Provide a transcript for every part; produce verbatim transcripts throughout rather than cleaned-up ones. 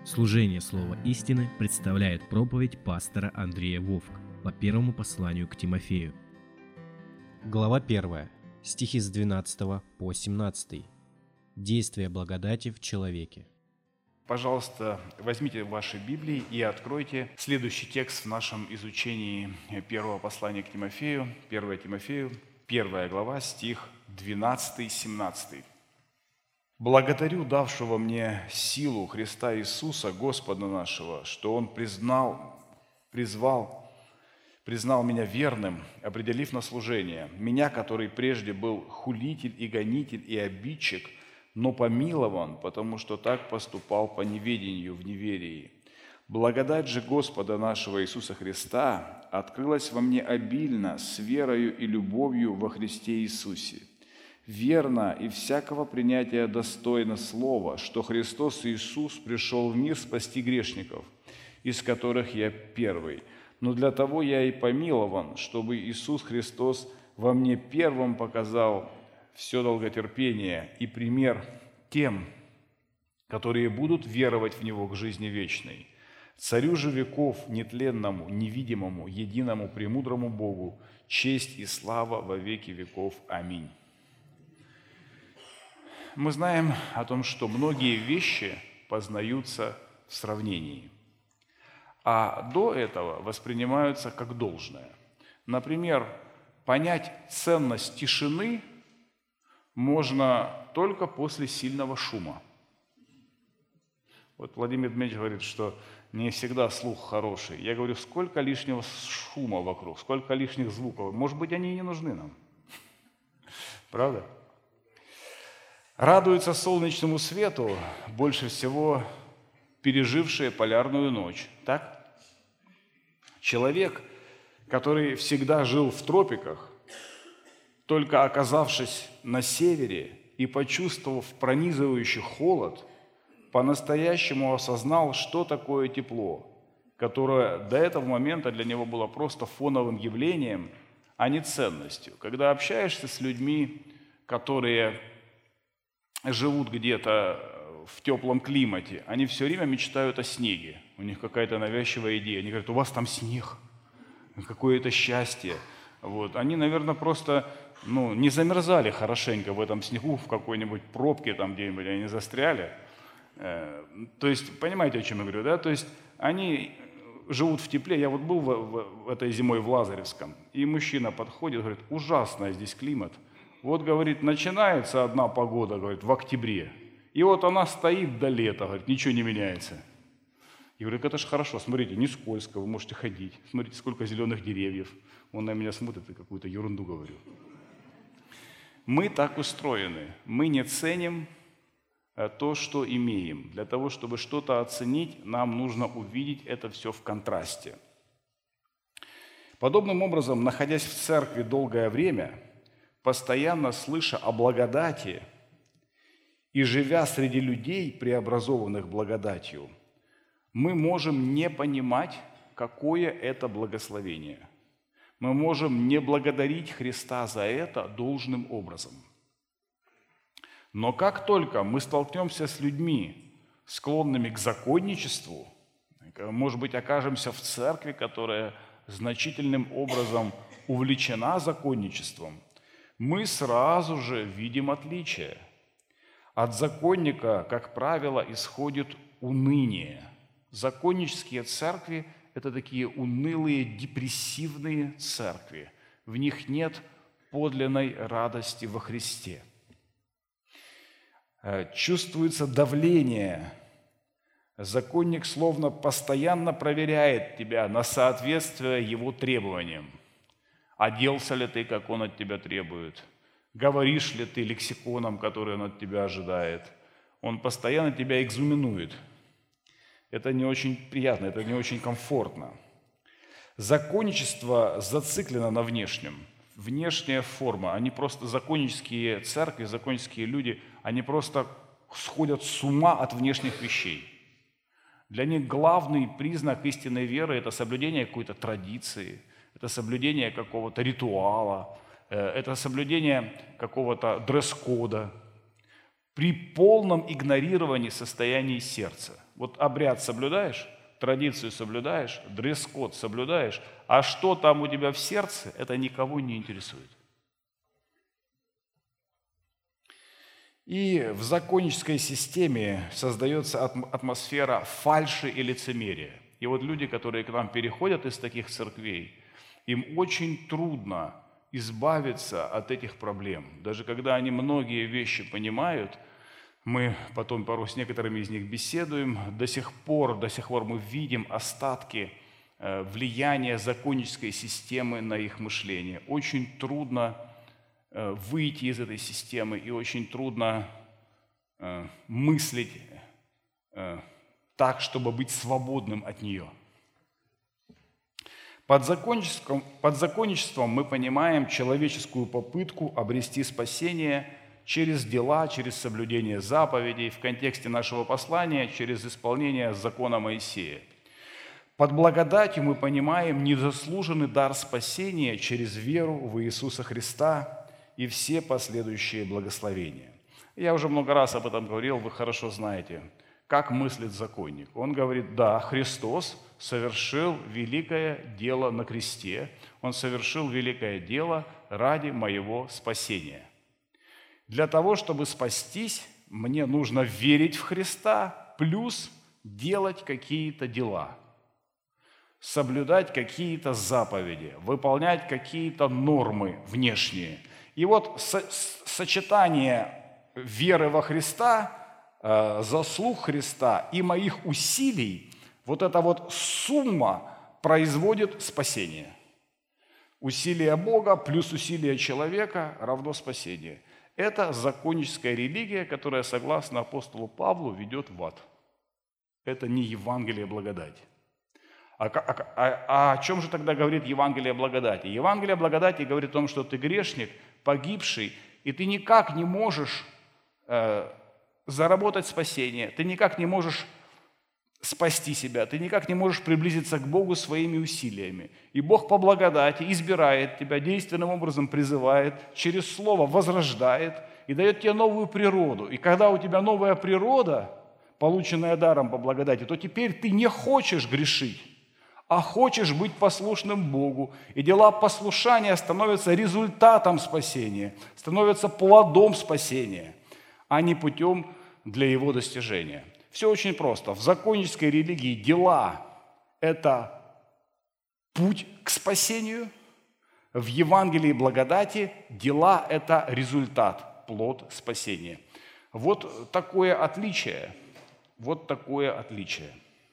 Служение Слова истины представляет проповедь пастора Андрея Вовк по первому посланию к Тимофею. Глава первая, стихи с двенадцатого по семнадцатый. Действие благодати в человеке. Пожалуйста, возьмите ваши Библии и откройте следующий текст в нашем изучении первого послания к Тимофею, первое Тимофею, первая глава, стих двенадцатый-семнадцатый. «Благодарю давшего мне силу Христа Иисуса, Господа нашего, что Он признал, призвал, признал меня верным, определив на служение, меня, который прежде был хулитель и гонитель и обидчик, но помилован, потому что так поступал по неведению в неверии. Благодать же Господа нашего Иисуса Христа открылась во мне обильно с верою и любовью во Христе Иисусе. Верно и всякого принятия достойно слова, что Христос Иисус пришел в мир спасти грешников, из которых я первый. Но для того я и помилован, чтобы Иисус Христос во мне первым показал все долготерпение и пример тем, которые будут веровать в Него к жизни вечной. Царю же веков, нетленному, невидимому, единому, премудрому Богу, честь и слава во веки веков. Аминь». Мы знаем о том, что многие вещи познаются в сравнении, а до этого воспринимаются как должное. Например, понять ценность тишины можно только после сильного шума. Вот Владимир Дмитриевич говорит, что не всегда слух хороший. Я говорю, сколько лишнего шума вокруг, сколько лишних звуков. Может быть, они и не нужны нам. Правда? Радуются солнечному свету больше всего пережившие полярную ночь. Так? Человек, который всегда жил в тропиках, только оказавшись на севере и почувствовав пронизывающий холод, по-настоящему осознал, что такое тепло, которое до этого момента для него было просто фоновым явлением, а не ценностью. Когда общаешься с людьми, которые живут где-то в теплом климате, они все время мечтают о снеге. У них какая-то навязчивая идея. Они говорят, у вас там снег, какое-то счастье. Вот. Они, наверное, просто ну, не замерзали хорошенько в этом снегу, в какой-нибудь пробке там где-нибудь, они застряли. То есть, понимаете, о чем я говорю, да? То есть, они живут в тепле. Я вот был в, в, в этой зимой в Лазаревском, и мужчина подходит, говорит, ужасный здесь климат. Вот, говорит, начинается одна погода, говорит, в октябре, и вот она стоит до лета, говорит, ничего не меняется. Я говорю, это же хорошо, смотрите, не скользко, вы можете ходить, смотрите, сколько зеленых деревьев. Он на меня смотрит и какую-то ерунду говорю. Мы так устроены, мы не ценим то, что имеем. Для того, чтобы что-то оценить, нам нужно увидеть это все в контрасте. Подобным образом, находясь в церкви долгое время, постоянно слыша о благодати и живя среди людей, преобразованных благодатью, мы можем не понимать, какое это благословение. Мы можем не благодарить Христа за это должным образом. Но как только мы столкнемся с людьми, склонными к законничеству, может быть, окажемся в церкви, которая значительным образом увлечена законничеством, мы сразу же видим отличие. От законника, как правило, исходит уныние. Законнические церкви – это такие унылые, депрессивные церкви. В них нет подлинной радости во Христе. Чувствуется давление. Законник словно постоянно проверяет тебя на соответствие его требованиям. Оделся ли ты, как он от тебя требует? Говоришь ли ты лексиконом, который он от тебя ожидает? Он постоянно тебя экзаменует. Это не очень приятно, это не очень комфортно. Законничество зациклено на внешнем. Внешняя форма. Они просто законнические церкви, законнические люди, они просто сходят с ума от внешних вещей. Для них главный признак истинной веры – это соблюдение какой-то традиции, это соблюдение какого-то ритуала, это соблюдение какого-то дресс-кода при полном игнорировании состояния сердца. Вот обряд соблюдаешь, традицию соблюдаешь, дресс-код соблюдаешь, а что там у тебя в сердце, это никого не интересует. И в законнической системе создается атмосфера фальши и лицемерия. И вот люди, которые к нам переходят из таких церквей, им очень трудно избавиться от этих проблем. Даже когда они многие вещи понимают, мы потом порой с некоторыми из них беседуем, до сих пор, до сих пор мы видим остатки влияния законнической системы на их мышление. Очень трудно выйти из этой системы и очень трудно мыслить так, чтобы быть свободным от нее. Под законничеством, под законничеством мы понимаем человеческую попытку обрести спасение через дела, через соблюдение заповедей, в контексте нашего послания, через исполнение закона Моисея. Под благодатью мы понимаем незаслуженный дар спасения через веру в Иисуса Христа и все последующие благословения. Я уже много раз об этом говорил, вы хорошо знаете, как мыслит законник. Он говорит: да, Христос совершил великое дело на кресте, Он совершил великое дело ради моего спасения. Для того, чтобы спастись, мне нужно верить в Христа, плюс делать какие-то дела, соблюдать какие-то заповеди, выполнять какие-то нормы внешние. И вот со- сочетание веры во Христа, э, заслуг Христа и моих усилий, вот эта вот сумма производит спасение. Усилия Бога плюс усилия человека равно спасение. Это законническая религия, которая, согласно апостолу Павлу, ведет в ад. Это не Евангелие благодати. А, а, а, а о чем же тогда говорит Евангелие благодати? Евангелие благодати говорит о том, что ты грешник, погибший, и ты никак не можешь э, заработать спасение, ты никак не можешь спасти себя, ты никак не можешь приблизиться к Богу своими усилиями. И Бог по благодати избирает тебя, действенным образом призывает, через Слово возрождает и дает тебе новую природу. И когда у тебя новая природа, полученная даром по благодати, то теперь ты не хочешь грешить, а хочешь быть послушным Богу. И дела послушания становятся результатом спасения, становятся плодом спасения, а не путем для его достижения. Все очень просто. В законнической религии дела – это путь к спасению. В Евангелии благодати дела – это результат, плод спасения. Вот такое отличие. Вот такое отличие.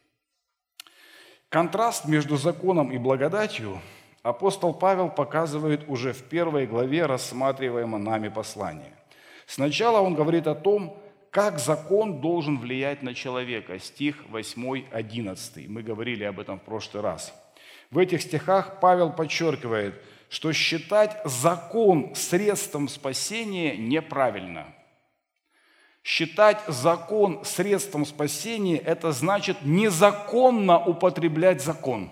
Контраст между законом и благодатью апостол Павел показывает уже в первой главе рассматриваемого нами послания. Сначала он говорит о том, как закон должен влиять на человека. Стих восемь, одиннадцать. Мы говорили об этом в прошлый раз. В этих стихах Павел подчеркивает, что считать закон средством спасения неправильно. Считать закон средством спасения – это значит незаконно употреблять закон.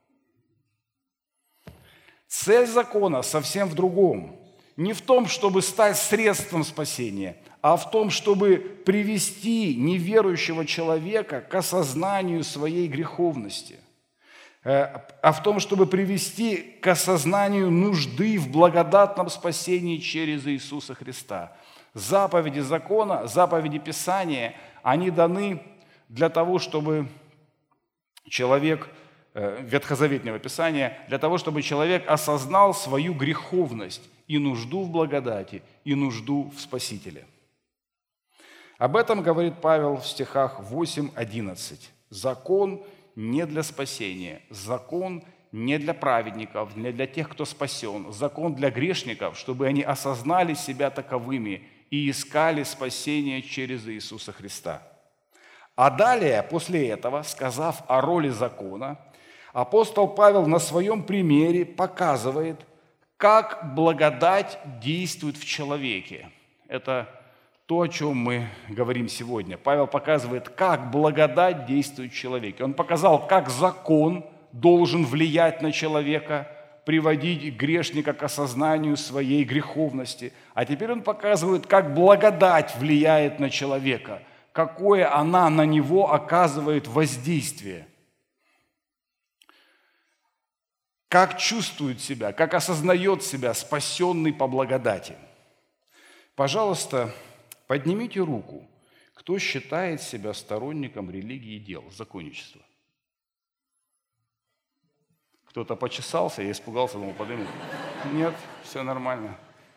Цель закона совсем в другом. Не в том, чтобы стать средством спасения, а в том, чтобы привести неверующего человека к осознанию своей греховности, а в том, чтобы привести к осознанию нужды в благодатном спасении через Иисуса Христа. Заповеди закона, заповеди Писания, они даны для того, чтобы человек, ветхозаветного Писания, для того, чтобы человек осознал свою греховность и нужду в благодати, и нужду в Спасителе. Об этом говорит Павел в стихах восемь, одиннадцать. Закон не для спасения, закон не для праведников, не для тех, кто спасен. Закон для грешников, чтобы они осознали себя таковыми и искали спасение через Иисуса Христа. А далее, после этого, сказав о роли закона, апостол Павел на своем примере показывает, как благодать действует в человеке. Это то, о чем мы говорим сегодня. Павел показывает, как благодать действует в человеке. Он показал, как закон должен влиять на человека, приводить грешника к осознанию своей греховности. А теперь он показывает, как благодать влияет на человека, какое она на него оказывает воздействие. Как чувствует себя, как осознает себя спасенный по благодати. Пожалуйста, поднимите руку, кто считает себя сторонником религии и дел, законничества. Кто-то почесался, я испугался, думал, подниму. Нет, все нормально.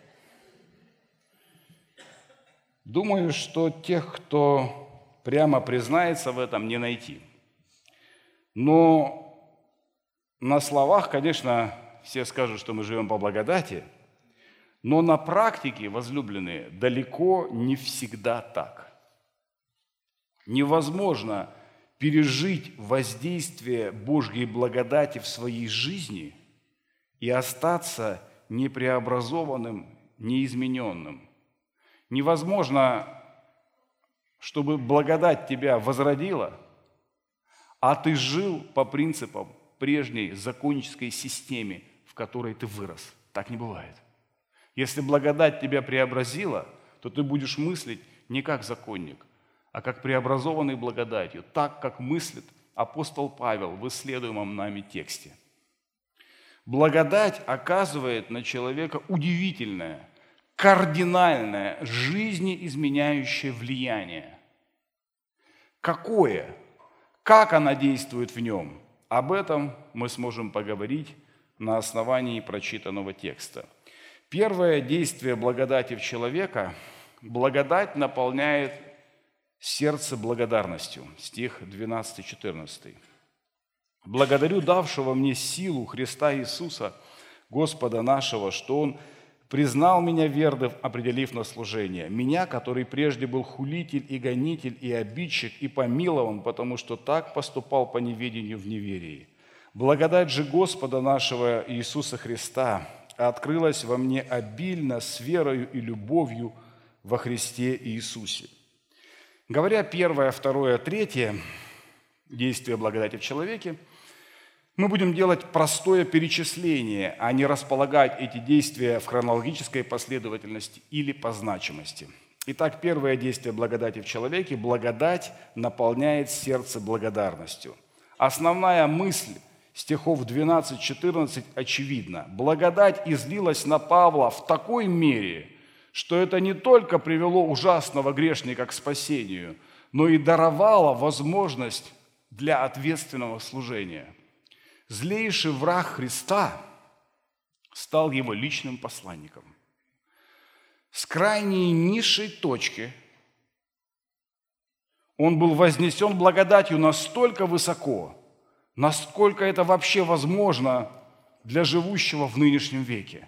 Думаю, что тех, кто прямо признается в этом, не найти. Но на словах, конечно, все скажут, что мы живем по благодати, но на практике, возлюбленные, далеко не всегда так. Невозможно пережить воздействие Божьей благодати в своей жизни и остаться непреобразованным, неизмененным. Невозможно, чтобы благодать тебя возродила, а ты жил по принципам прежней законнической системе, в которой ты вырос. Так не бывает. Если благодать тебя преобразила, то ты будешь мыслить не как законник, а как преобразованный благодатью, так, как мыслит апостол Павел в исследуемом нами тексте. Благодать оказывает на человека удивительное, кардинальное, жизнеизменяющее влияние. Какое? Как она действует в нем? Об этом мы сможем поговорить на основании прочитанного текста. Первое действие благодати в человека – благодать наполняет сердце благодарностью. Стих двенадцатый-четырнадцатый. «Благодарю давшего мне силу Христа Иисуса, Господа нашего, что Он признал меня верным, определив на служение. Меня, который прежде был хулитель и гонитель и обидчик, и помилован, потому что так поступал по неведению в неверии. Благодать же Господа нашего Иисуса Христа открылась во мне обильно с верою и любовью во Христе Иисусе». Говоря первое, второе, третье действие благодати в человеке, мы будем делать простое перечисление, а не располагать эти действия в хронологической последовательности или по значимости. Итак, первое действие благодати в человеке – благодать наполняет сердце благодарностью. Основная мысль стихов двенадцать-четырнадцать очевидна. Благодать излилась на Павла в такой мере, что это не только привело ужасного грешника к спасению, но и даровало возможность для ответственного служения. Злейший враг Христа стал его личным посланником. С крайней низшей точки он был вознесен благодатью настолько высоко, насколько это вообще возможно для живущего в нынешнем веке.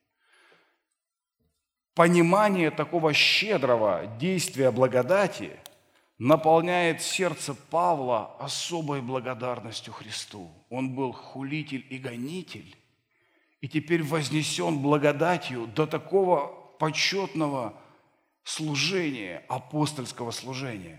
Понимание такого щедрого действия благодати наполняет сердце Павла особой благодарностью Христу. Он был хулитель и гонитель, и теперь вознесен благодатью до такого почетного служения, апостольского служения.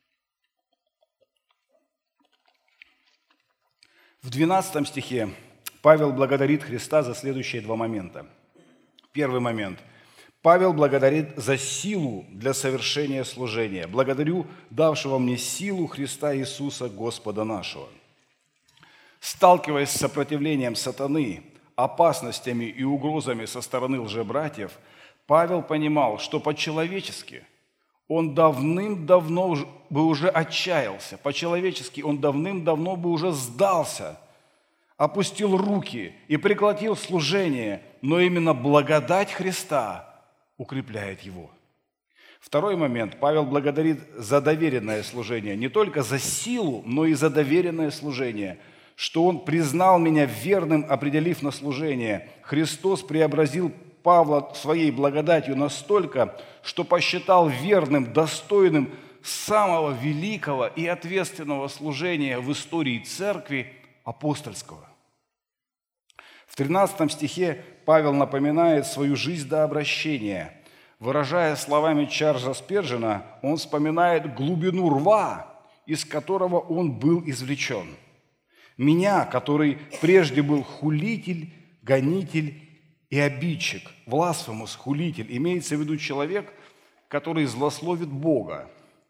В двенадцатом стихе Павел благодарит Христа за следующие два момента. Первый момент. Павел благодарит за силу для совершения служения. «Благодарю давшего мне силу Христа Иисуса, Господа нашего». Сталкиваясь с сопротивлением сатаны, опасностями и угрозами со стороны лжебратьев, Павел понимал, что по-человечески он давным-давно бы уже отчаялся, по-человечески он давным-давно бы уже сдался, опустил руки и прекратил служение, но именно благодать Христа укрепляет его. Второй момент. Павел благодарит за доверенное служение, не только за силу, но и за доверенное служение, что он признал меня верным, определив на служение. Христос преобразил Павла своей благодатью настолько, что посчитал верным, достойным самого великого и ответственного служения в истории церкви апостольского. В тринадцатом стихе Павел напоминает свою жизнь до обращения. Выражая словами Чарльза Спержена, он вспоминает глубину рва, из которого он был извлечен. Меня, который прежде был хулитель, гонитель и обидчик, бласфемус, хулитель, имеется в виду человек, который злословит Бога,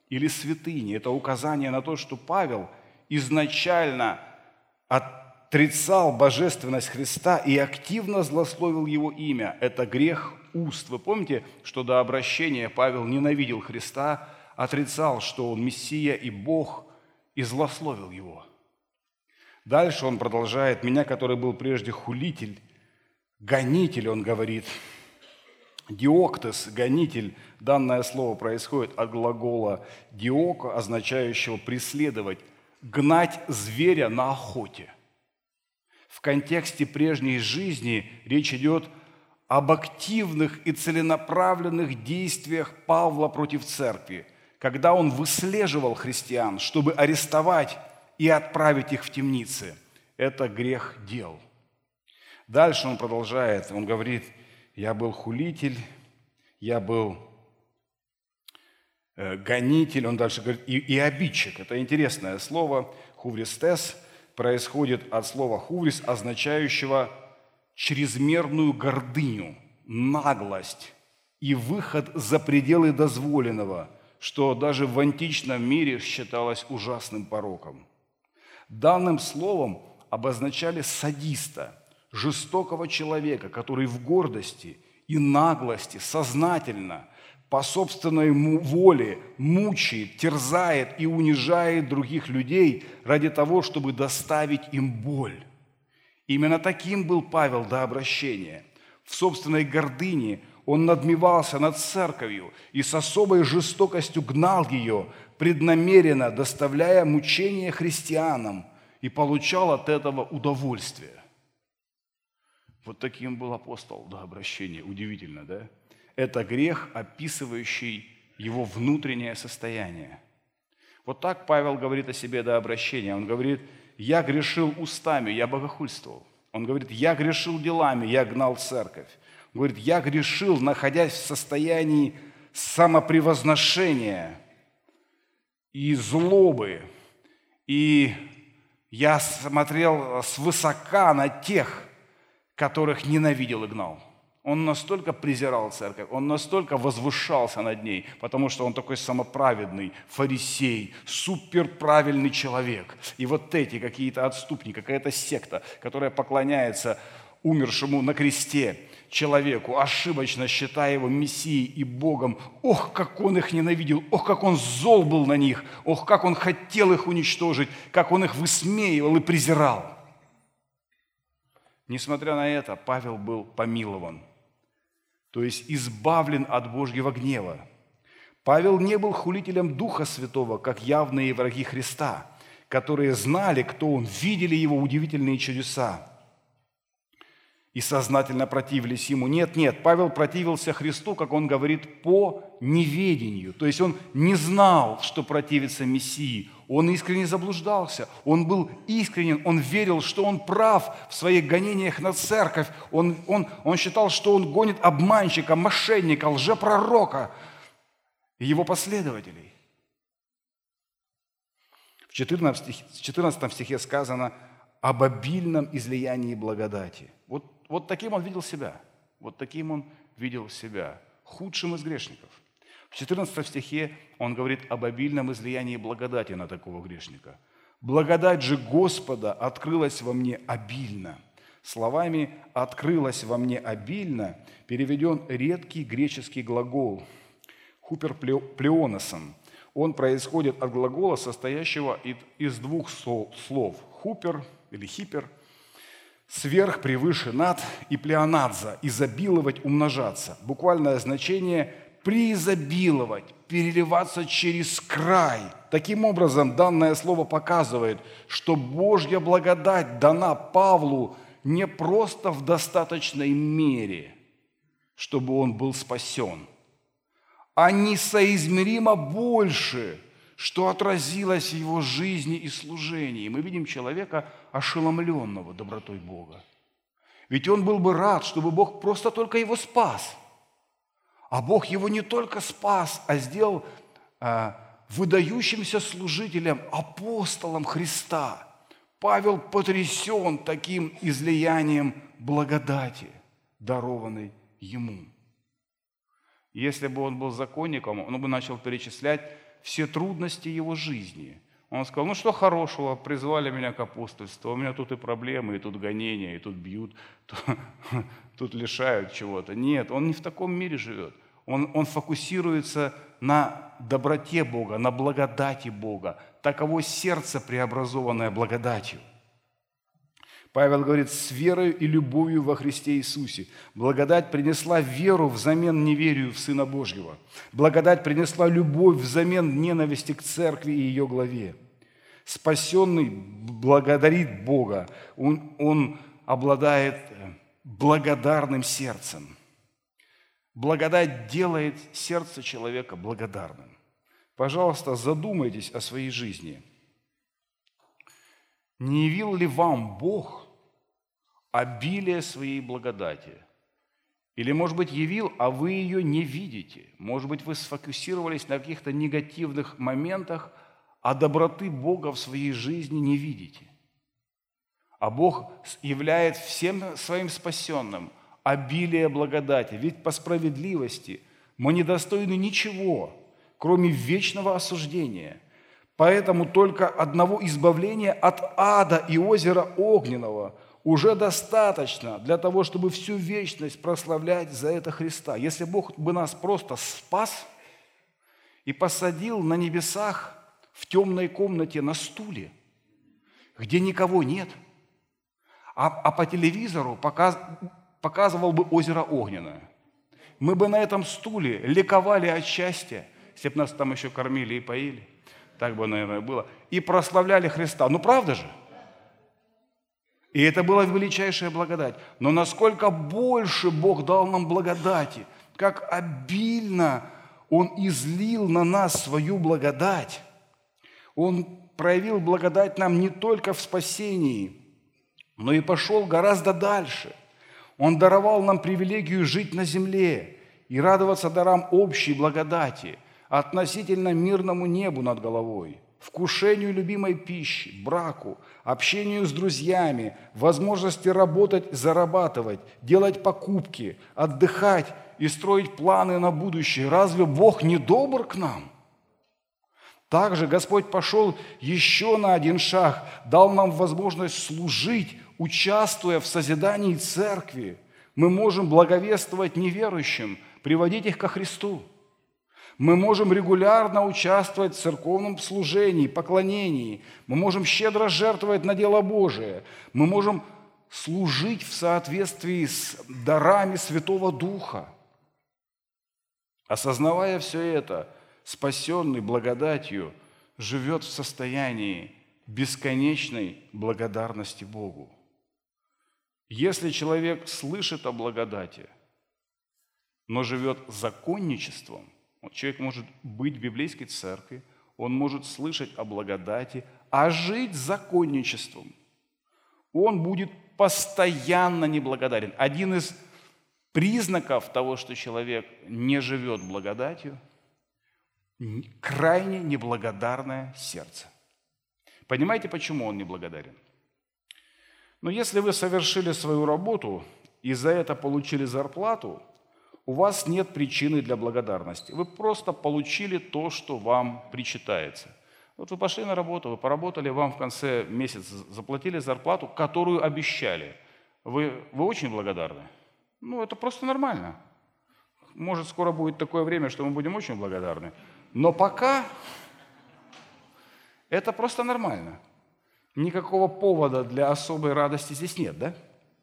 или святыни. Это указание на то, что Павел изначально отрицал божественность Христа и активно злословил Его имя. Это грех уст. Вы помните, что до обращения Павел ненавидел Христа, отрицал, что Он Мессия и Бог, и злословил Его. Дальше он продолжает: «Меня, который был прежде хулитель, гонитель», он говорит, диоктес, гонитель. Данное слово происходит от глагола диоко, означающего преследовать, гнать зверя на охоте. В контексте прежней жизни речь идет об активных и целенаправленных действиях Павла против церкви, когда он выслеживал христиан, чтобы арестовать и отправить их в темницы. Это грех дел. Дальше он продолжает, он говорит: «Я был хулитель, я был э, гонитель», он дальше говорит, и, и обидчик. Это интересное слово, хувристес, происходит от слова хуврис, означающего чрезмерную гордыню, наглость и выход за пределы дозволенного, что даже в античном мире считалось ужасным пороком. Данным словом обозначали садиста, жестокого человека, который в гордости и наглости сознательно, по собственной воле мучает, терзает и унижает других людей ради того, чтобы доставить им боль. Именно таким был Павел до обращения. В собственной гордыне он надмевался над церковью и с особой жестокостью гнал ее, преднамеренно доставляя мучения христианам, и получал от этого удовольствие. Вот таким был апостол до обращения. Удивительно, да? Это грех, описывающий его внутреннее состояние. Вот так Павел говорит о себе до обращения. Он говорит: «Я грешил устами, я богохульствовал». Он говорит: «Я грешил делами, я гнал церковь». Он говорит: «Я грешил, находясь в состоянии самопревозношения и злобы, и я смотрел свысока на тех, которых ненавидел и гнал». Он настолько презирал церковь, он настолько возвышался над ней, потому что он такой самоправедный фарисей, суперправильный человек. И вот эти какие-то отступники, какая-то секта, которая поклоняется умершему на кресте человеку, ошибочно считая его мессией и Богом, ох, как он их ненавидел, ох, как он зол был на них, ох, как он хотел их уничтожить, как он их высмеивал и презирал. Несмотря на это, Павел был помилован, то есть избавлен от Божьего гнева. Павел не был хулителем Духа Святого, как явные враги Христа, которые знали, кто он, видели его удивительные чудеса и сознательно противились ему. Нет, нет, Павел противился Христу, как он говорит, по неведению. То есть он не знал, что противится Мессии. Он искренне заблуждался. Он был искренен. Он верил, что он прав в своих гонениях на церковь. Он, он, он считал, что он гонит обманщика, мошенника, лжепророка и его последователей. В четырнадцатом стихе сказано об обильном излиянии благодати. Вот Вот таким он видел себя. Вот таким он видел себя. Худшим из грешников. В четырнадцатом стихе он говорит об обильном излиянии благодати на такого грешника. «Благодать же Господа открылась во мне обильно». Словами «открылась во мне обильно» переведен редкий греческий глагол хуперплеоносом. Он происходит от глагола, состоящего из двух слов «хупер» или «хипер», сверх, превыше, над, и плеонадза, изобиловать, умножаться. Буквальное значение – преизобиловать, переливаться через край. Таким образом, данное слово показывает, что Божья благодать дана Павлу не просто в достаточной мере, чтобы он был спасен, а несоизмеримо больше, что отразилось в его жизни и служении. Мы видим человека, ошеломленного добротой Бога. Ведь он был бы рад, чтобы Бог просто только его спас. А Бог его не только спас, а сделал а, выдающимся служителем, апостолом Христа. Павел потрясен таким излиянием благодати, дарованной ему. Если бы он был законником, он бы начал перечислять все трудности его жизни. Он сказал, ну что хорошего, призвали меня к апостольству, у меня тут и проблемы, и тут гонения, и тут бьют, тут лишают чего-то. Нет, он не в таком мире живет. Он, он фокусируется на доброте Бога, на благодати Бога. Таково сердце, преобразованное благодатью. Павел говорит, с верою и любовью во Христе Иисусе. Благодать принесла веру взамен неверию в Сына Божьего. Благодать принесла любовь взамен ненависти к церкви и ее главе. Спасенный благодарит Бога. Он, он обладает благодарным сердцем. Благодать делает сердце человека благодарным. Пожалуйста, задумайтесь о своей жизни. Не явил ли вам Бог обилие своей благодати? Или, может быть, явил, а вы ее не видите? Может быть, вы сфокусировались на каких-то негативных моментах, а доброты Бога в своей жизни не видите? А Бог являет всем своим спасенным обилие благодати. Ведь по справедливости мы недостойны ничего, кроме вечного осуждения. Поэтому только одного избавления от ада и озера огненного уже достаточно для того, чтобы всю вечность прославлять за это Христа. Если Бог бы нас просто спас и посадил на небесах в темной комнате на стуле, где никого нет, а, а по телевизору показ, показывал бы озеро огненное, мы бы на этом стуле ликовали от счастья, если бы нас там еще кормили и поили. Так бы, наверное, было. И прославляли Христа. Ну, правда же? И это была величайшая благодать. Но насколько больше Бог дал нам благодати, как обильно Он излил на нас свою благодать. Он проявил благодать нам не только в спасении, но и пошел гораздо дальше. Он даровал нам привилегию жить на земле и радоваться дарам общей благодати, относительно мирному небу над головой, вкушению любимой пищи, браку, общению с друзьями, возможности работать, зарабатывать, делать покупки, отдыхать и строить планы на будущее. Разве Бог не добр к нам? Также Господь пошел еще на один шаг, дал нам возможность служить, участвуя в созидании церкви. Мы можем благовествовать неверующим, приводить их ко Христу. Мы можем регулярно участвовать в церковном служении, поклонении. Мы можем щедро жертвовать на дело Божие. Мы можем служить в соответствии с дарами Святого Духа. Осознавая все это, спасенный благодатью живет в состоянии бесконечной благодарности Богу. Если человек слышит о благодати, но живет законничеством, человек может быть в библейской церкви, он может слышать о благодати, а жить законничеством. Он будет постоянно неблагодарен. Один из признаков того, что человек не живет благодатью, крайне неблагодарное сердце. Понимаете, почему он неблагодарен? Но если вы совершили свою работу и за это получили зарплату, у вас нет причины для благодарности. Вы просто получили то, что вам причитается. Вот вы пошли на работу, вы поработали, вам в конце месяца заплатили зарплату, которую обещали. Вы, вы очень благодарны? Ну, это просто нормально. Может, скоро будет такое время, что мы будем очень благодарны. Но пока это просто нормально. Никакого повода для особой радости здесь нет, да?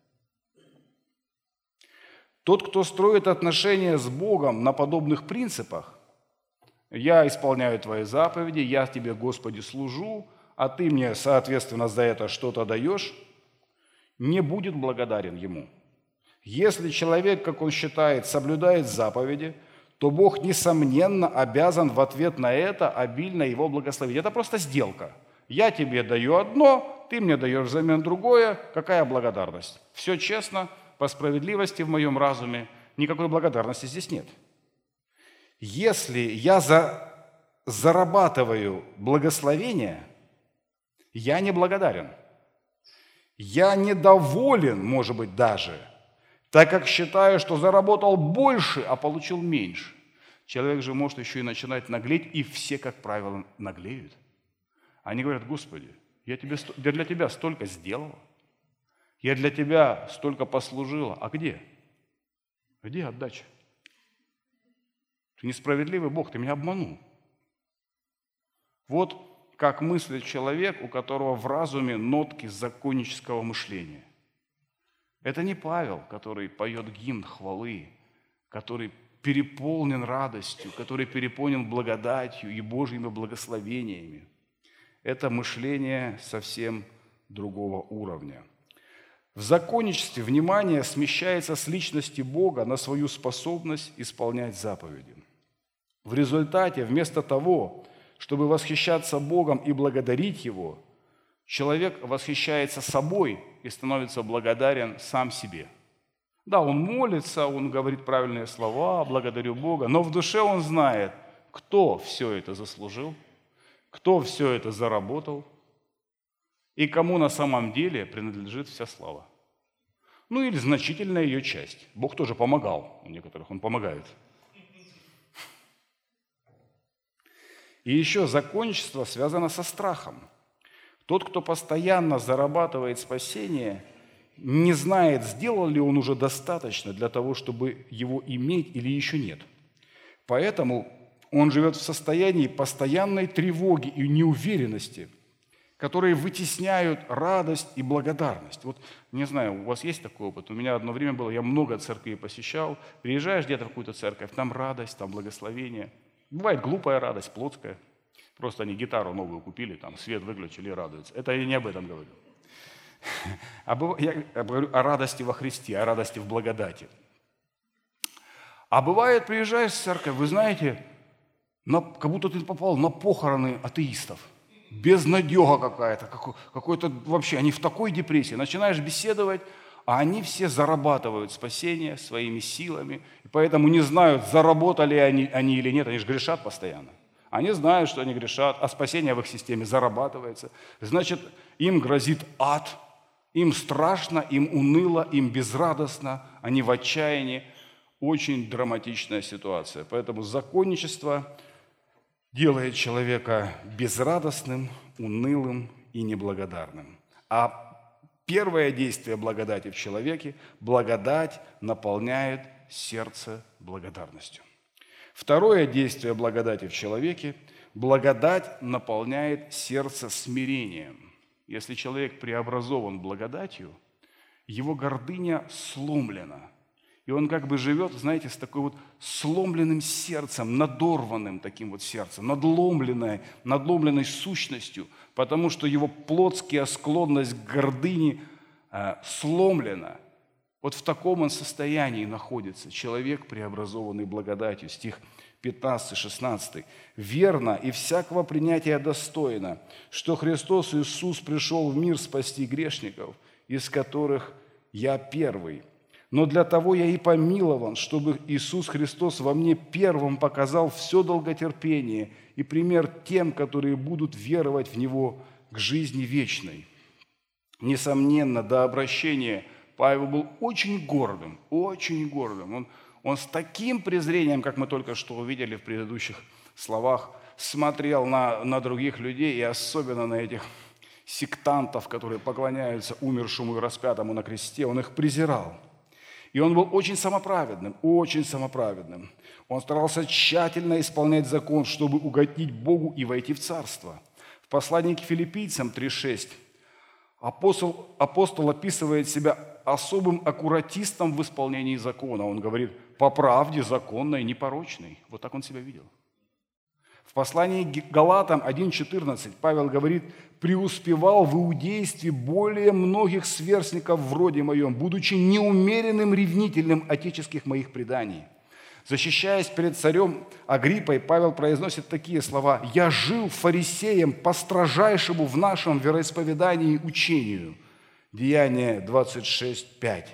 Тот, кто строит отношения с Богом на подобных принципах, я исполняю Твои заповеди, я Тебе, Господи, служу, а Ты мне, соответственно, за это что-то даешь, не будет благодарен Ему. Если человек, как он считает, соблюдает заповеди, то Бог, несомненно, обязан в ответ на это обильно его благословить. Это просто сделка. Я тебе даю одно, ты мне даешь взамен другое. Какая благодарность? Все честно, по справедливости в моем разуме. Никакой благодарности здесь нет. Если я за... зарабатываю благословение, я не благодарен. Я недоволен, может быть, даже, так как считаю, что заработал больше, а получил меньше. Человек же может еще и начинать наглеть, и все, как правило, наглеют. Они говорят: Господи, я, тебе, я для Тебя столько сделала, я для Тебя столько послужила, а где? Где отдача? Ты несправедливый Бог, Ты меня обманул. Вот как мыслит человек, у которого в разуме нотки законнического мышления. Это не Павел, который поет гимн хвалы, который переполнен радостью, который переполнен благодатью и Божьими благословениями. Это мышление совсем другого уровня. В законничестве внимание смещается с личности Бога на свою способность исполнять заповеди. В результате, вместо того, чтобы восхищаться Богом и благодарить Его, человек восхищается собой и становится благодарен сам себе. Да, он молится, он говорит правильные слова, благодарю Бога, но в душе он знает, кто все это заслужил, кто все это заработал и кому на самом деле принадлежит вся слава. Ну или значительная ее часть. Бог тоже помогал, у некоторых он помогает. И еще законничество связано со страхом. Тот, кто постоянно зарабатывает спасение, не знает, сделал ли он уже достаточно для того, чтобы его иметь или еще нет. Поэтому он живет в состоянии постоянной тревоги и неуверенности, которые вытесняют радость и благодарность. Вот, не знаю, у вас есть такой опыт? У меня одно время было, я много церквей посещал. Приезжаешь где-то в какую-то церковь, там радость, там благословение. Бывает глупая радость, плотская. Просто они гитару новую купили, там свет выключили и радуются. Это я не об этом говорю. Я говорю о радости во Христе, о радости в благодати. А бывает, приезжаешь в церковь, вы знаете, на, как будто ты попал на похороны атеистов. Безнадега какая-то, какой, какой-то вообще, они в такой депрессии. Начинаешь беседовать, а они все зарабатывают спасение своими силами, и поэтому не знают, заработали они, они или нет, они же грешат постоянно. Они знают, что они грешат, а спасение в их системе зарабатывается. Значит, им грозит ад, им страшно, им уныло, им безрадостно, они в отчаянии. Очень драматичная ситуация. Поэтому законничество делает человека безрадостным, унылым и неблагодарным. А первое действие благодати в человеке – благодать наполняет сердце благодарностью. Второе действие благодати в человеке – благодать наполняет сердце смирением. Если человек преобразован благодатью, его гордыня сломлена. И он как бы живет, знаете, с такой вот сломленным сердцем, надорванным таким вот сердцем, надломленной, надломленной сущностью, потому что его плотская склонность к гордыне э, сломлена. Вот в таком он состоянии находится человек, преобразованный благодатью. Стих пятнадцатый шестнадцатый. «Верно и всякого принятия достойно, что Христос Иисус пришел в мир спасти грешников, из которых я первый. Но для того я и помилован, чтобы Иисус Христос во мне первым показал все долготерпение и пример тем, которые будут веровать в Него к жизни вечной». Несомненно, до обращения Павел был очень гордым, очень гордым. Он, он с таким презрением, как мы только что увидели в предыдущих словах, смотрел на, на других людей, и особенно на этих сектантов, которые поклоняются умершему и распятому на кресте. Он их презирал. И он был очень самоправедным, очень самоправедным. Он старался тщательно исполнять закон, чтобы угодить Богу и войти в Царство. В послании к Филиппийцам три шесть апостол, апостол описывает себя особым аккуратистом в исполнении закона. Он говорит: «По правде законной, непорочной». Вот так он себя видел. В послании к Галатам один четырнадцать Павел говорит: «Преуспевал в иудействе более многих сверстников вроде моем, будучи неумеренным ревнителем отеческих моих преданий». Защищаясь перед царем Агриппой, Павел произносит такие слова: «Я жил фарисеем по строжайшему в нашем вероисповедании учению». Деяние двадцать шесть пять.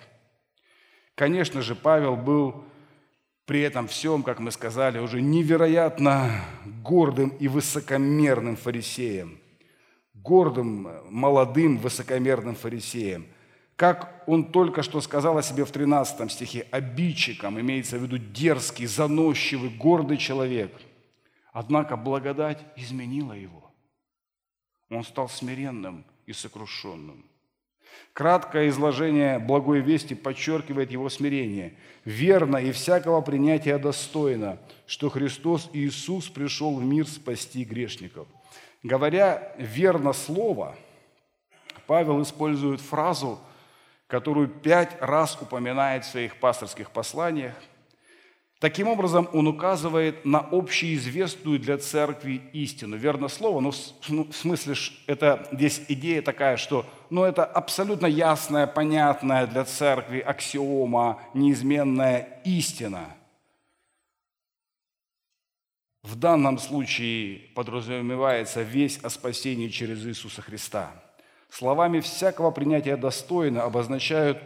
Конечно же, Павел был при этом всем, как мы сказали, уже невероятно гордым и высокомерным фарисеем. Гордым, молодым, высокомерным фарисеем, как он только что сказал о себе в тринадцатом стихе, обидчиком, имеется в виду дерзкий, заносчивый, гордый человек. Однако благодать изменила его. Он стал смиренным и сокрушенным. Краткое изложение благой вести подчеркивает его смирение. «Верно и всякого принятия достойно, что Христос Иисус пришел в мир спасти грешников». Говоря верно слово, Павел использует фразу, которую пять раз упоминает в своих пасторских посланиях. Таким образом, он указывает на общеизвестную для церкви истину. Верно слово, но в смысле, это здесь идея такая, что ну, это абсолютно ясная, понятная для церкви аксиома, неизменная истина. В данном случае подразумевается весть о спасении через Иисуса Христа. Словами всякого принятия достойно обозначают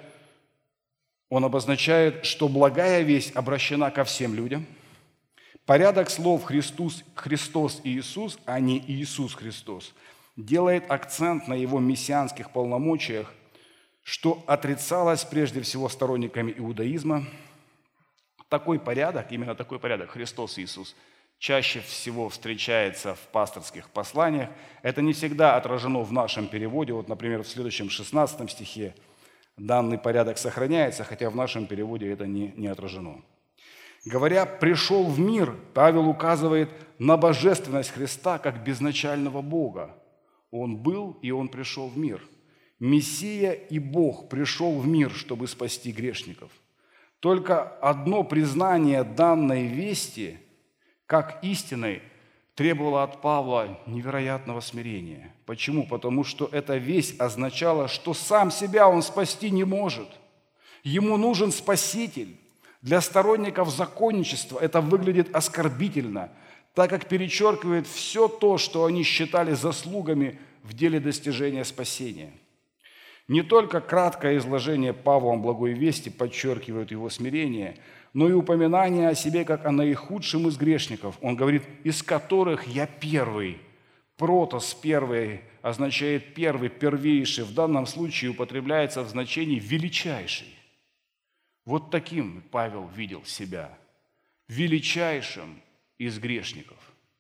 Он обозначает, что благая весть обращена ко всем людям. Порядок слов «Христос», «Христос» и «Иисус», а не «Иисус Христос», делает акцент на его мессианских полномочиях, что отрицалось прежде всего сторонниками иудаизма. Такой порядок, именно такой порядок «Христос» и «Иисус» чаще всего встречается в пасторских посланиях. Это не всегда отражено в нашем переводе. Вот, например, в следующем шестнадцатом стихе данный порядок сохраняется, хотя в нашем переводе это не, не отражено. Говоря «пришел в мир», Павел указывает на божественность Христа как безначального Бога. Он был, и Он пришел в мир. Мессия и Бог пришел в мир, чтобы спасти грешников. Только одно признание данной вести, как истинной, требовало от Павла невероятного смирения. Почему? Потому что эта весть означала, что сам себя он спасти не может. Ему нужен Спаситель. Для сторонников законничества это выглядит оскорбительно, так как перечеркивает все то, что они считали заслугами в деле достижения спасения. Не только краткое изложение Павлом благой вести подчеркивает его смирение, но и упоминание о себе как о наихудшем из грешников. Он говорит, из которых я первый. Протос первый означает первый, первейший. В данном случае употребляется в значении величайший. Вот таким Павел видел себя. Величайшим из грешников.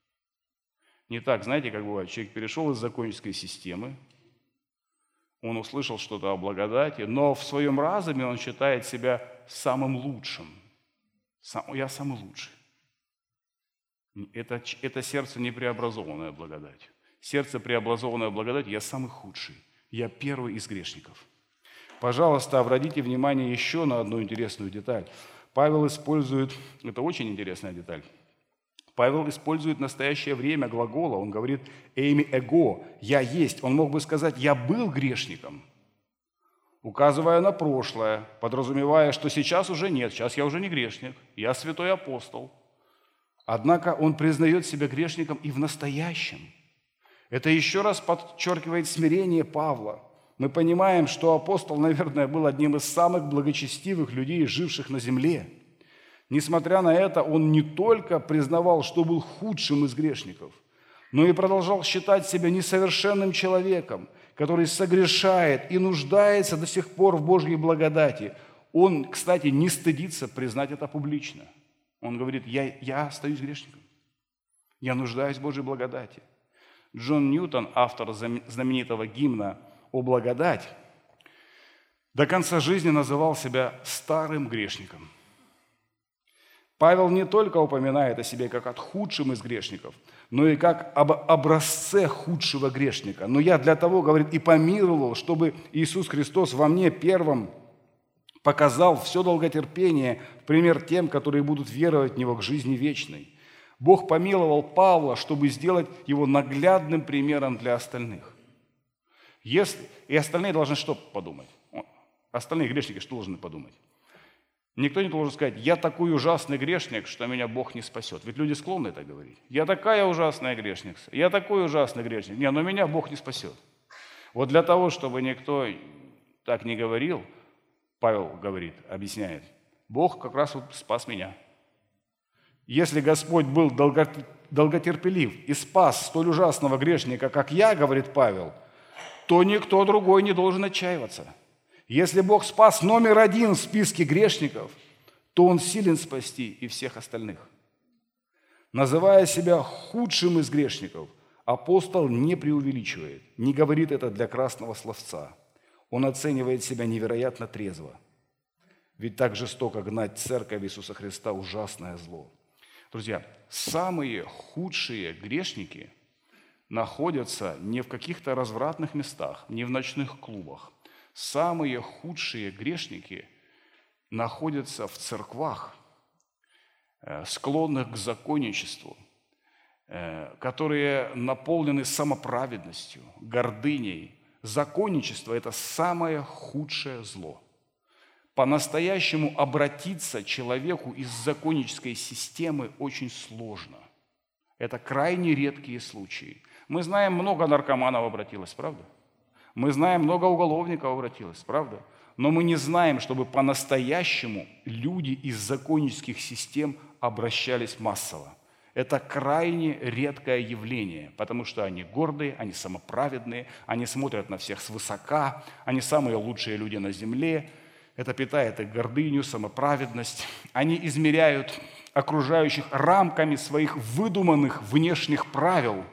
Не так, знаете, как бывает, человек перешел из законнической системы, он услышал что-то о благодати, но в своем разуме он считает себя самым лучшим. Сам, я самый лучший. Это, это сердце не преобразованная благодать. Сердце преобразованная благодать, я самый худший. Я первый из грешников. Пожалуйста, обратите внимание еще на одну интересную деталь. Павел использует, это очень интересная деталь, Павел использует настоящее время глагола. Он говорит «эйми эго», «я есть». Он мог бы сказать «я был грешником», указывая на прошлое, подразумевая, что сейчас уже нет, сейчас я уже не грешник, я святой апостол. Однако он признает себя грешником и в настоящем. Это еще раз подчеркивает смирение Павла. Мы понимаем, что апостол, наверное, был одним из самых благочестивых людей, живших на земле. Несмотря на это, он не только признавал, что был худшим из грешников, но и продолжал считать себя несовершенным человеком, который согрешает и нуждается до сих пор в Божьей благодати. Он, кстати, не стыдится признать это публично. Он говорит, я, я остаюсь грешником, я нуждаюсь в Божьей благодати. Джон Ньютон, автор знаменитого гимна «О благодать», до конца жизни называл себя старым грешником. Павел не только упоминает о себе как о худшем из грешников, но и как об образце худшего грешника. Но я для того, говорит, и помиловал, чтобы Иисус Христос во мне первым показал все долготерпение в пример тем, которые будут веровать в Него к жизни вечной. Бог помиловал Павла, чтобы сделать его наглядным примером для остальных. Если, и остальные должны что подумать? Остальные грешники что должны подумать? Никто не должен сказать, я такой ужасный грешник, что меня Бог не спасет. Ведь люди склонны это говорить. Я такая ужасная грешница, я такой ужасный грешник. Не, но меня Бог не спасет. Вот для того, чтобы никто так не говорил, Павел говорит, объясняет, Бог как раз вот спас меня. Если Господь был долготерпелив и спас столь ужасного грешника, как я, говорит Павел, то никто другой не должен отчаиваться. Если Бог спас номер один в списке грешников, то Он силен спасти и всех остальных. Называя себя худшим из грешников, апостол не преувеличивает, не говорит это для красного словца. Он оценивает себя невероятно трезво. Ведь так жестоко гнать церковь Иисуса Христа – ужасное зло. Друзья, самые худшие грешники находятся не в каких-то развратных местах, не в ночных клубах. Самые худшие грешники находятся в церквах, склонных к законничеству, которые наполнены самоправедностью, гордыней. Законничество – это самое худшее зло. По-настоящему обратиться человеку из законнической системы очень сложно. Это крайне редкие случаи. Мы знаем, много наркоманов обратилось, правда? Мы знаем, много уголовников обратилось, правда? Но мы не знаем, чтобы по-настоящему люди из законнических систем обращались массово. Это крайне редкое явление, потому что они гордые, они самоправедные, они смотрят на всех свысока, они самые лучшие люди на земле. Это питает их гордыню, самоправедность. Они измеряют окружающих рамками своих выдуманных внешних правил.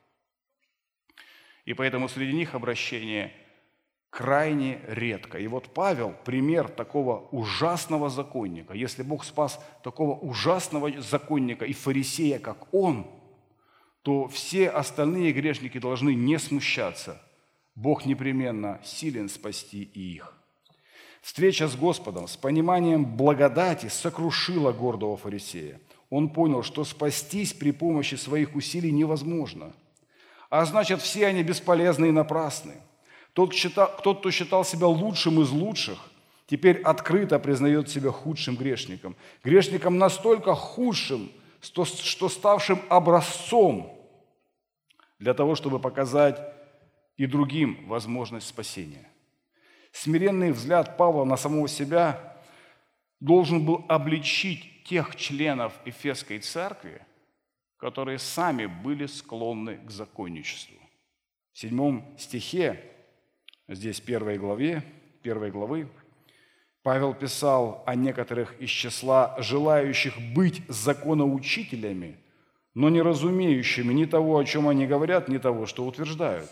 И поэтому среди них обращение крайне редко. И вот Павел – пример такого ужасного законника. Если Бог спас такого ужасного законника и фарисея, как он, то все остальные грешники должны не смущаться. Бог непременно силен спасти и их. Встреча с Господом с пониманием благодати сокрушила гордого фарисея. Он понял, что спастись при помощи своих усилий невозможно. А значит, все они бесполезны и напрасны. Тот, кто считал себя лучшим из лучших, теперь открыто признает себя худшим грешником. Грешником настолько худшим, что ставшим образцом для того, чтобы показать и другим возможность спасения. Смиренный взгляд Павла на самого себя должен был обличить тех членов Ефесской церкви, которые сами были склонны к законничеству. В седьмом стихе, здесь первой главе, первой главы, Павел писал о некоторых из числа желающих быть законоучителями, но не разумеющими ни того, о чем они говорят, ни того, что утверждают.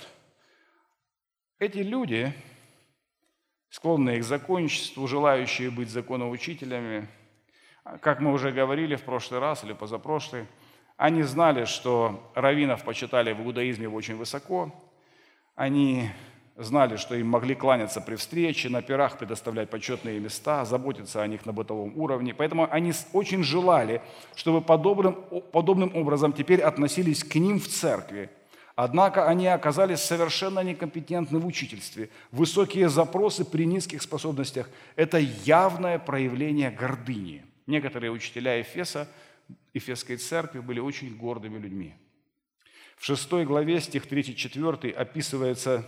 Эти люди, склонные к законничеству, желающие быть законоучителями, как мы уже говорили в прошлый раз или позапрошлый, они знали, что раввинов почитали в иудаизме очень высоко, они знали, что им могли кланяться при встрече, на пирах предоставлять почетные места, заботиться о них на бытовом уровне. Поэтому они очень желали, чтобы подобным, подобным образом теперь относились к ним в церкви. Однако они оказались совершенно некомпетентны в учительстве. Высокие запросы при низких способностях – это явное проявление гордыни. Некоторые учителя Ефеса, Ефесской церкви были очень гордыми людьми. В шестой главе, стих тридцать-четвёртый, описывается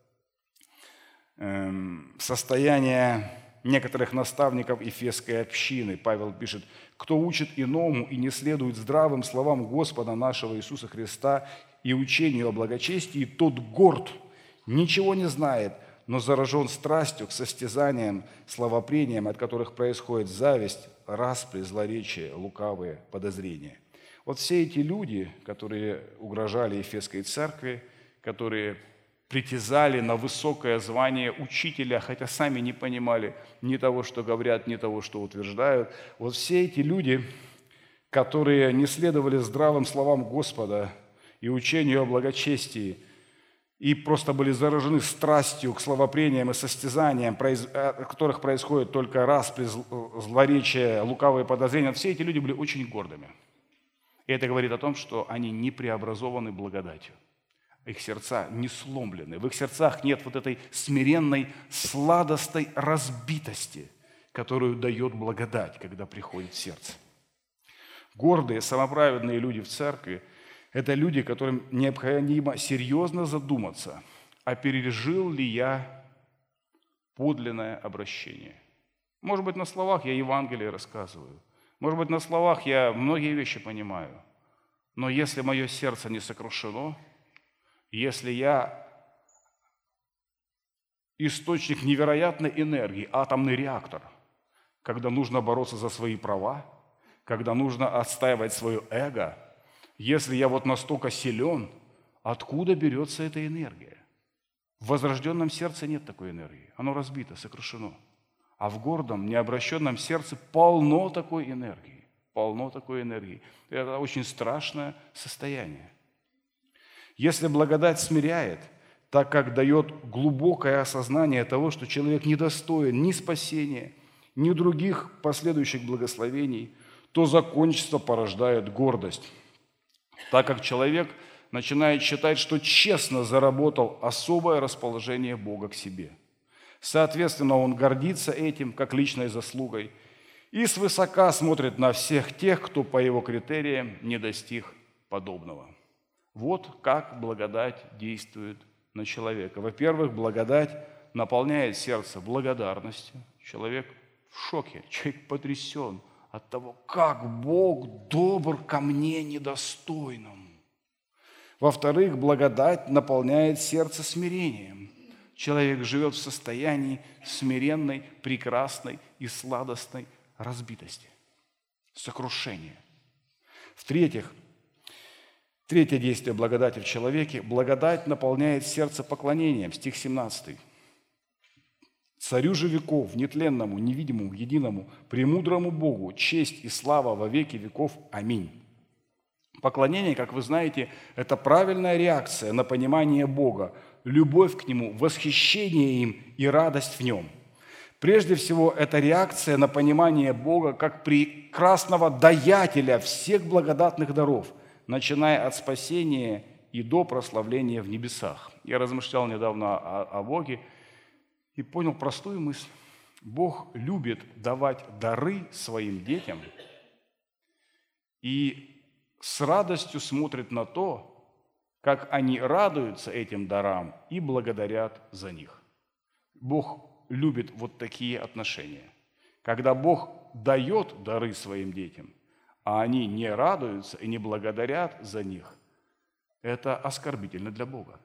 состояние некоторых наставников Ефесской общины. Павел пишет: «Кто учит иному и не следует здравым словам Господа нашего Иисуса Христа и учению о благочестии, тот горд, ничего не знает, но заражен страстью к состязаниям, словопрениям, от которых происходит зависть, распри, злоречие, лукавые подозрения». Вот все эти люди, которые угрожали Ефесской церкви, которые притязали на высокое звание учителя, хотя сами не понимали ни того, что говорят, ни того, что утверждают. Вот все эти люди, которые не следовали здравым словам Господа и учению о благочестии, и просто были заражены страстью к словопрениям и состязаниям, от которых происходит только распри, злоречие, лукавые подозрения, все эти люди были очень гордыми. И это говорит о том, что они не преобразованы благодатью. Их сердца не сломлены. В их сердцах нет вот этой смиренной, сладостой разбитости, которую дает благодать, когда приходит в сердце. Гордые, самоправедные люди в церкви – это люди, которым необходимо серьезно задуматься, а пережил ли я подлинное обращение. Может быть, на словах я Евангелие рассказываю, может быть, на словах я многие вещи понимаю, но если мое сердце не сокрушено, если я источник невероятной энергии, атомный реактор, когда нужно бороться за свои права, когда нужно отстаивать свое эго. Если я вот настолько силен, откуда берется эта энергия? В возрожденном сердце нет такой энергии. Оно разбито, сокрушено. А в гордом, необращенном сердце полно такой энергии. Полно такой энергии. Это очень страшное состояние. Если благодать смиряет, так как дает глубокое осознание того, что человек недостоин ни спасения, ни других последующих благословений, то закончество порождает гордость, так как человек начинает считать, что честно заработал особое расположение Бога к себе. Соответственно, он гордится этим, как личной заслугой, и свысока смотрит на всех тех, кто по его критериям не достиг подобного. Вот как благодать действует на человека. Во-первых, благодать наполняет сердце благодарностью. Человек в шоке, человек потрясен от того, как Бог добр ко мне недостойному. Во-вторых, благодать наполняет сердце смирением. Человек живет в состоянии смиренной, прекрасной и сладостной разбитости, сокрушения. В-третьих, третье действие благодати в человеке – благодать наполняет сердце поклонением. Стих семнадцатый. «Царю же веков, нетленному, невидимому, единому, премудрому Богу, честь и слава во веки веков. Аминь». Поклонение, как вы знаете, это правильная реакция на понимание Бога, любовь к Нему, восхищение им и радость в Нем. Прежде всего, это реакция на понимание Бога как прекрасного даятеля всех благодатных даров, начиная от спасения и до прославления в небесах. Я размышлял недавно о, о Боге и понял простую мысль. Бог любит давать дары своим детям и с радостью смотрит на то, как они радуются этим дарам и благодарят за них. Бог любит вот такие отношения. Когда Бог дает дары своим детям, а они не радуются и не благодарят за них, это оскорбительно для Бога.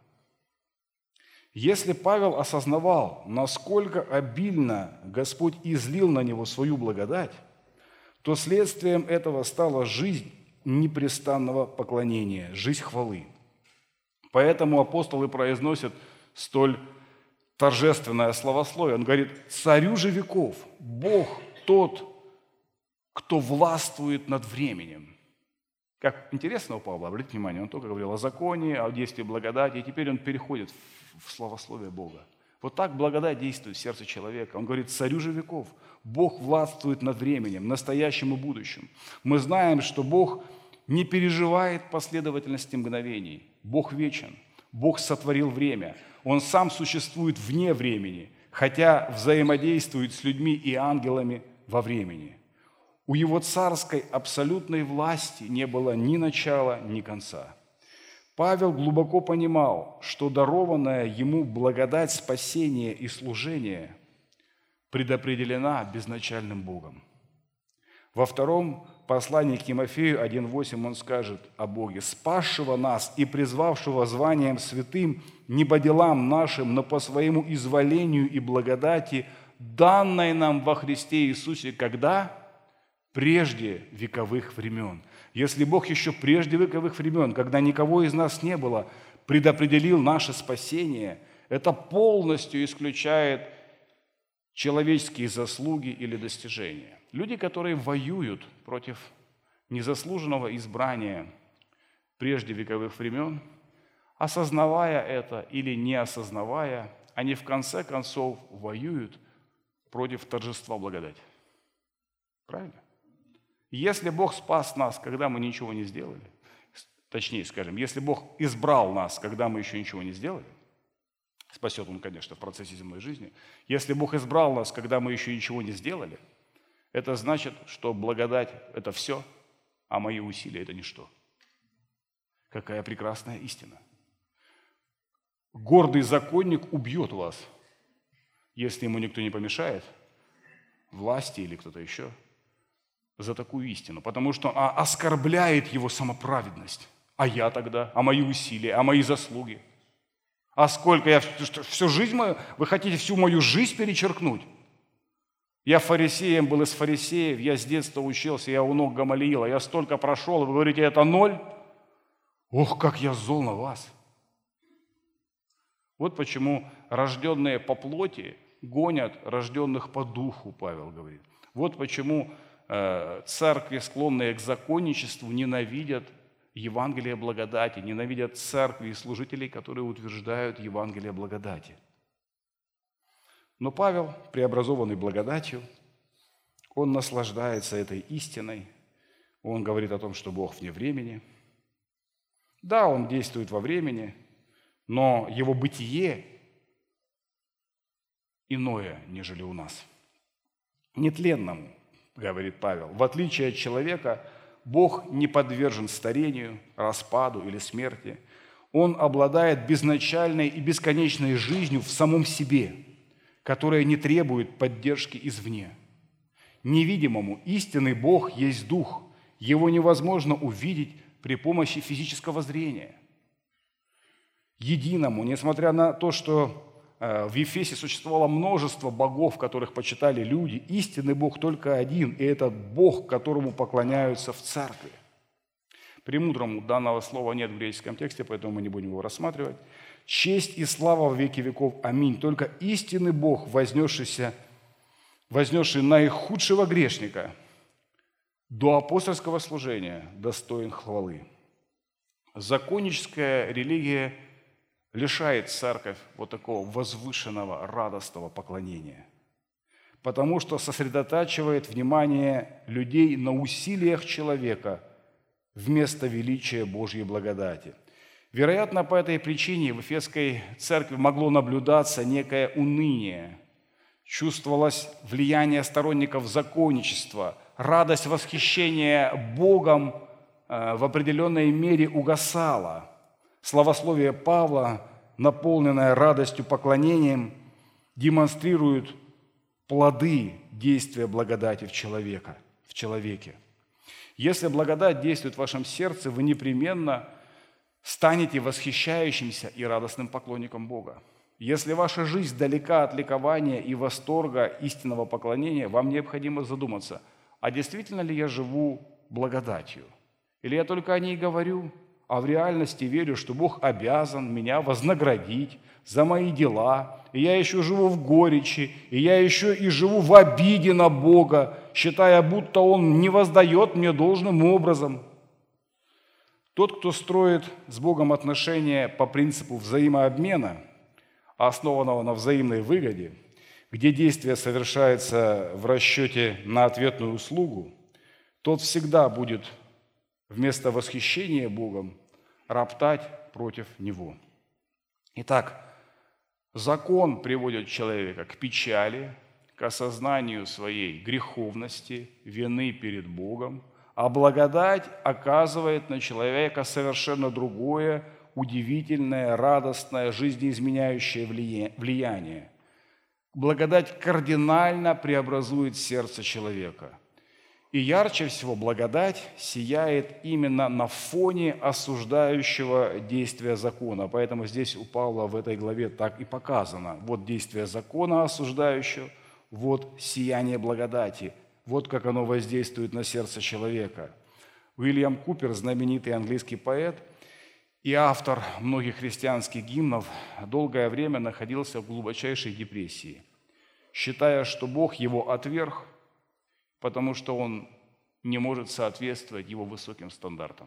Если Павел осознавал, насколько обильно Господь излил на него свою благодать, то следствием этого стала жизнь непрестанного поклонения, жизнь хвалы. Поэтому апостолы произносят столь торжественное словословие. Он говорит: «Царю же веков, Бог тот, кто властвует над временем». Как интересно у Павла, обратите внимание, он только говорил о законе, о действии благодати, и теперь он переходит в словословие Бога. Вот так благодать действует в сердце человека. Он говорит: «Царю же веков, Бог властвует над временем, настоящим и будущим». Мы знаем, что Бог не переживает последовательности мгновений. Бог вечен, Бог сотворил время, Он сам существует вне времени, хотя взаимодействует с людьми и ангелами во времени. У Его царской абсолютной власти не было ни начала, ни конца. Павел глубоко понимал, что дарованная ему благодать спасения и служения предопределена безначальным Богом. Во втором послании к Тимофею один восемь он скажет о Боге: «Спасшего нас и призвавшего званием святым не по делам нашим, но по своему изволению и благодати, данной нам во Христе Иисусе, когда? Прежде вековых времен». Если Бог еще прежде вековых времен, когда никого из нас не было, предопределил наше спасение, это полностью исключает человеческие заслуги или достижения. Люди, которые воюют против незаслуженного избрания прежде вековых времен, осознавая это или не осознавая, они в конце концов воюют против торжества благодати. Правильно? Если Бог спас нас, когда мы ничего не сделали, точнее скажем, если Бог избрал нас, когда мы еще ничего не сделали, спасет Он, конечно, в процессе земной жизни, если Бог избрал нас, когда мы еще ничего не сделали, это значит, что благодать – это все, а мои усилия – это ничто. Какая прекрасная истина. Гордый законник убьет вас, если ему никто не помешает, власти или кто-то еще, за такую истину, потому что она оскорбляет его самоправедность. А я тогда? А мои усилия? А мои заслуги? А сколько я, что, всю жизнь, мою, вы хотите всю мою жизнь перечеркнуть? Я фарисеем был из фарисеев, я с детства учился, я у ног Гамалиила, я столько прошел, вы говорите, это ноль? Ох, как я зол на вас! Вот почему рожденные по плоти гонят рожденных по духу, Павел говорит. Вот почему э, церкви, склонные к законничеству, ненавидят Евангелие благодати, ненавидят церкви и служителей, которые утверждают Евангелие благодати. Но Павел, преобразованный благодатью, он наслаждается этой истиной. Он говорит о том, что Бог вне времени. Да, Он действует во времени, но Его бытие иное, нежели у нас. Нетленному, говорит Павел, в отличие от человека, Бог не подвержен старению, распаду или смерти. Он обладает безначальной и бесконечной жизнью в самом себе, которая не требует поддержки извне. Невидимому истинный Бог есть Дух. Его невозможно увидеть при помощи физического зрения. Единому, несмотря на то, что в Ефесе существовало множество богов, которых почитали люди, истинный Бог только один, и это Бог, которому поклоняются в церкви. Премудрому данного слова нет в греческом тексте, поэтому мы не будем его рассматривать. Честь и слава во веки веков. Аминь. Только истинный Бог, вознесшийся, вознесший наихудшего грешника до апостольского служения, достоин хвалы. Законническая религия лишает церковь вот такого возвышенного, радостного поклонения, потому что сосредотачивает внимание людей на усилиях человека вместо величия Божьей благодати. Вероятно, по этой причине в Ефесской церкви могло наблюдаться некое уныние, чувствовалось влияние сторонников законничества, радость восхищения Богом в определенной мере угасала. Славословие Павла, наполненное радостью поклонением, демонстрирует плоды действия благодати в, человека, в человеке. Если благодать действует в вашем сердце, вы непременно станете восхищающимся и радостным поклонником Бога. Если ваша жизнь далека от ликования и восторга истинного поклонения, вам необходимо задуматься, а действительно ли я живу благодатью? Или я только о ней говорю, а в реальности верю, что Бог обязан меня вознаградить за мои дела, и я еще живу в горечи, и я еще и живу в обиде на Бога, считая, будто Он не воздает мне должным образом. Тот, кто строит с Богом отношения по принципу взаимообмена, основанного на взаимной выгоде, где действие совершается в расчете на ответную услугу, тот всегда будет вместо восхищения Богом роптать против Него. Итак, закон приводит человека к печали, к осознанию своей греховности, вины перед Богом, а благодать оказывает на человека совершенно другое, удивительное, радостное, жизнеизменяющее влияние. Благодать кардинально преобразует сердце человека. И ярче всего благодать сияет именно на фоне осуждающего действия закона. Поэтому здесь у Павла в этой главе так и показано. Вот действие закона осуждающего, вот сияние благодати. Вот как оно воздействует на сердце человека. Уильям Купер, знаменитый английский поэт и автор многих христианских гимнов, долгое время находился в глубочайшей депрессии, считая, что Бог его отверг, потому что он не может соответствовать его высоким стандартам.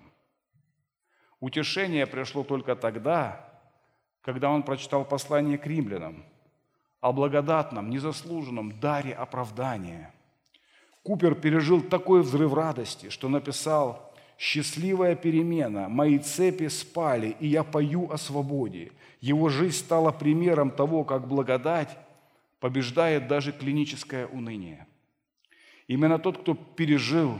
Утешение пришло только тогда, когда он прочитал послание к римлянам о благодатном, незаслуженном даре оправдания. Купер пережил такой взрыв радости, что написал: «Счастливая перемена, мои цепи спали, и я пою о свободе». Его жизнь стала примером того, как благодать побеждает даже клиническое уныние. Именно тот, кто пережил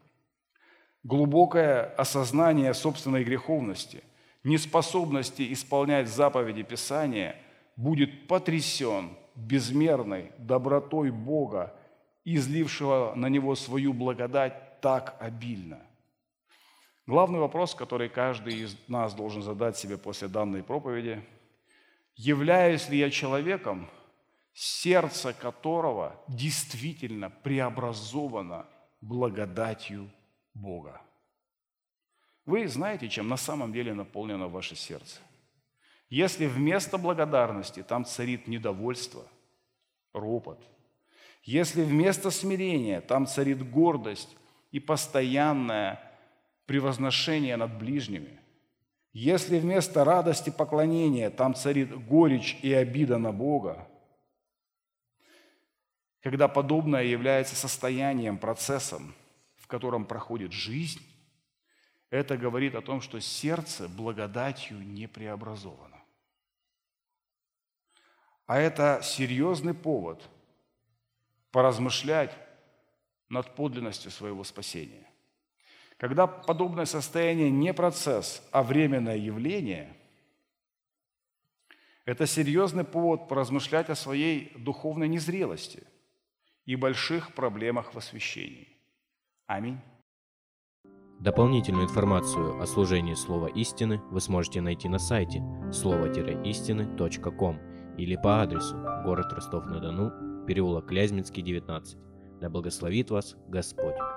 глубокое осознание собственной греховности, неспособности исполнять заповеди Писания, будет потрясен безмерной добротой Бога, излившего на него свою благодать так обильно. Главный вопрос, который каждый из нас должен задать себе после данной проповеди: Являюсь ли я человеком, сердце которого действительно преобразовано благодатью Бога? Вы знаете, чем на самом деле наполнено ваше сердце? Если вместо благодарности там царит недовольство, ропот, если вместо смирения там царит гордость и постоянное превозношение над ближними, если вместо радости поклонения там царит горечь и обида на Бога, когда подобное является состоянием, процессом, в котором проходит жизнь, это говорит о том, что сердце благодатью не преобразовано. А это серьезный повод поразмышлять над подлинностью своего спасения. Когда подобное состояние не процесс, а временное явление, это серьезный повод поразмышлять о своей духовной незрелости и больших проблемах в освящении. Аминь. Дополнительную информацию о служении Слова Истины вы сможете найти на сайте слово истины точка ком или по адресу город Ростов-на-Дону, переулок Клязьминский, девятнадцать. Да благословит вас Господь!